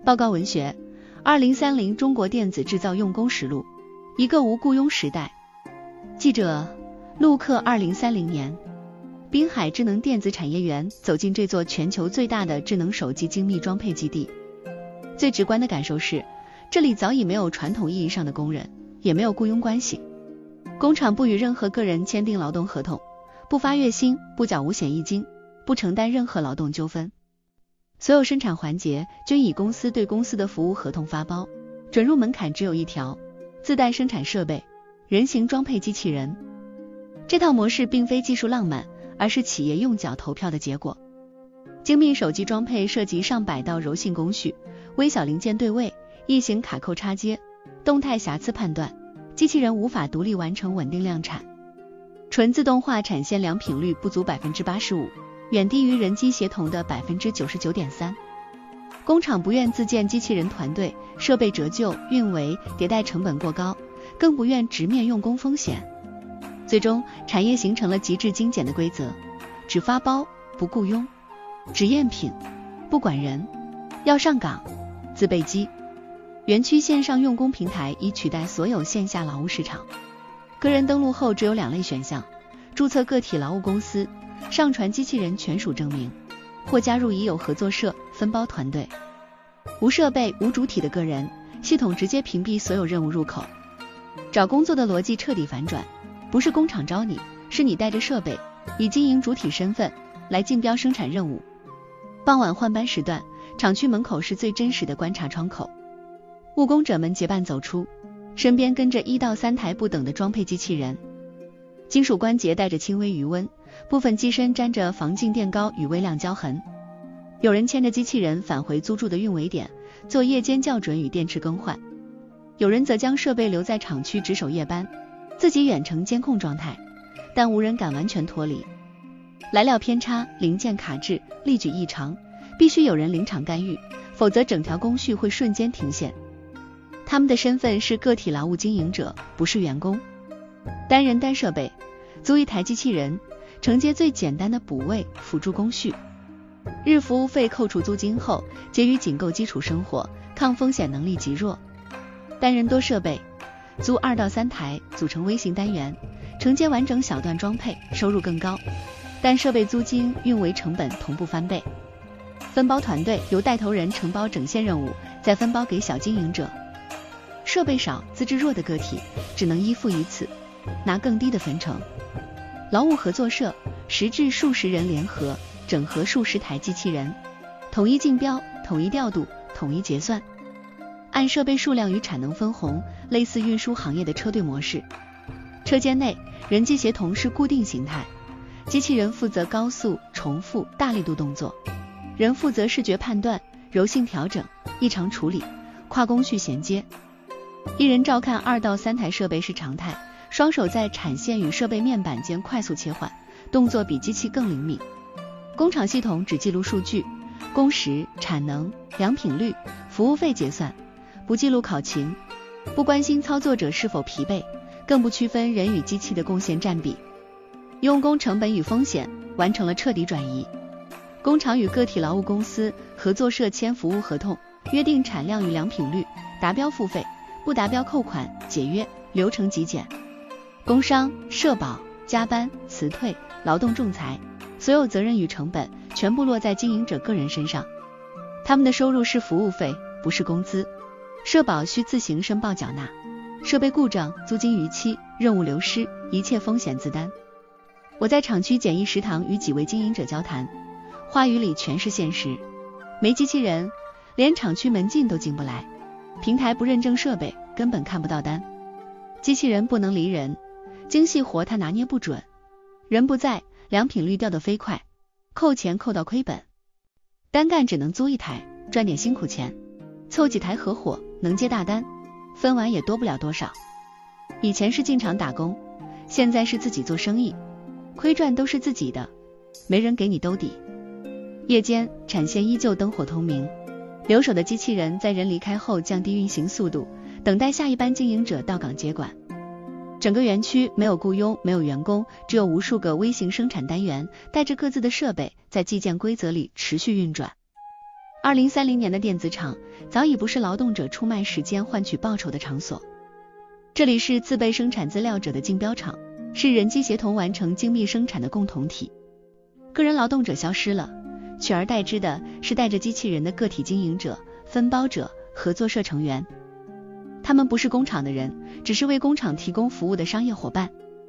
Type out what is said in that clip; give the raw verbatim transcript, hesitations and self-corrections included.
报告文学，二零三零中国电子制造用工实录，一个无雇佣时代。记者陆克。二零三零年，滨海智能电子产业园走进这座全球最大的智能手机精密装配基地。最直观的感受是，这里早已没有传统意义上的工人，也没有雇佣关系。工厂不与任何个人签订劳动合同，不发月薪，不缴五险一金，不承担任何劳动纠纷。所有生产环节均以公司对公司的服务合同发包，准入门槛只有一条：自带生产设备，人形装配机器人。这套模式并非技术浪漫，而是企业用脚投票的结果。精密手机装配涉及上百道柔性工序，微小零件对位、异形卡扣插接、动态瑕疵判断，机器人无法独立完成稳定量产。纯自动化产线良品率不足 百分之八十五， 远低于人机协同的 百分之九十九点三。 工厂不愿自建机器人团队，设备折旧、运维、迭代成本过高，更不愿直面用工风险。最终，产业形成了极致精简的规则：只发包不雇佣，只验品不管人，要上岗自备机。园区线上用工平台已取代所有线下劳务市场。个人登录后只有两类选项：注册个体劳务公司，上传机器人权属证明，或加入已有合作社、分包团队。无设备、无主体的个人，系统直接屏蔽所有任务入口。找工作的逻辑彻底反转，不是工厂招你，是你带着设备，以经营主体身份来竞标生产任务。傍晚换班时段，厂区门口是最真实的观察窗口。务工者们结伴走出，身边跟着一到三台不等的装配机器人。金属关节带着轻微余温，部分机身沾着防静电膏与微量胶痕。有人牵着机器人返回租住的运维点，做夜间校准与电池更换。有人则将设备留在厂区值守夜班，自己远程监控状态，但无人敢完全脱离。来料偏差、零件卡滞、力矩异常，必须有人临场干预，否则整条工序会瞬间停线。他们的身份是个体劳务经营者，不是员工。单人单设备，租一台机器人，承接最简单的补位辅助工序。日服务费扣除租金后，结余仅够基础生活，抗风险能力极弱。单人多设备，租二到三台组成微型单元，承接完整小段装配，收入更高，但设备租金、运维成本同步翻倍。分包团队由带头人承包整线任务，再分包给小经营者。设备少、资质弱的个体只能依附于此，拿更低的分成。劳务合作社十至数十人联合，整合数十台机器人，统一竞标、统一调度、统一结算，按设备数量与产能分红，类似运输行业的车队模式。车间内人机协同是固定形态，机器人负责高速、重复、大力度动作，人负责视觉判断、柔性调整、异常处理、跨工序衔接。一人照看二到三台设备是常态，双手在产线与设备面板间快速切换，动作比机器更灵敏。工厂系统只记录数据，工时、产能、良品率、服务费结算，不记录考勤，不关心操作者是否疲惫，更不区分人与机器的贡献占比。用工成本与风险完成了彻底转移。工厂与个体劳务公司、合作社签服务合同，约定产量与良品率，达标付费，不达标扣款、解约，流程极简。工伤、社保、加班、辞退、劳动仲裁，所有责任与成本全部落在经营者个人身上。他们的收入是服务费，不是工资。社保需自行申报缴纳，设备故障、租金逾期、任务流失，一切风险自担。我在厂区简易食堂与几位经营者交谈，话语里全是现实。没机器人，连厂区门禁都进不来，平台不认证设备，根本看不到单。机器人不能离人，精细活他拿捏不准，人不在，良品率掉得飞快，扣钱扣到亏本。单干只能租一台，赚点辛苦钱，凑几台合伙能接大单，分完也多不了多少。以前是进厂打工，现在是自己做生意，亏赚都是自己的，没人给你兜底。夜间产线依旧灯火通明，留守的机器人在人离开后降低运行速度，等待下一班经营者到岗接管。整个园区没有雇佣，没有员工，只有无数个微型生产单元，带着各自的设备，在计件规则里持续运转。 二零三零年的电子厂早已不是劳动者出卖时间换取报酬的场所，这里是自备生产资料者的竞标场，是人机协同完成精密生产的共同体。个人劳动者消失了，取而代之的是带着机器人的个体经营者、分包者、合作社成员。他们不是工厂的人，只是为工厂提供服务的商业伙伴。